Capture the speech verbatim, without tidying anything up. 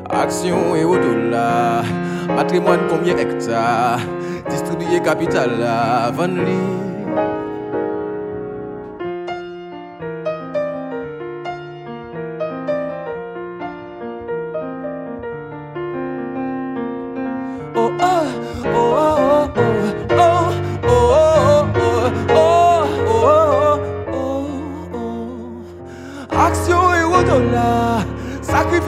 Action et au dollar. Patrimoine combien hectares? Distribuer capital là, vendre li.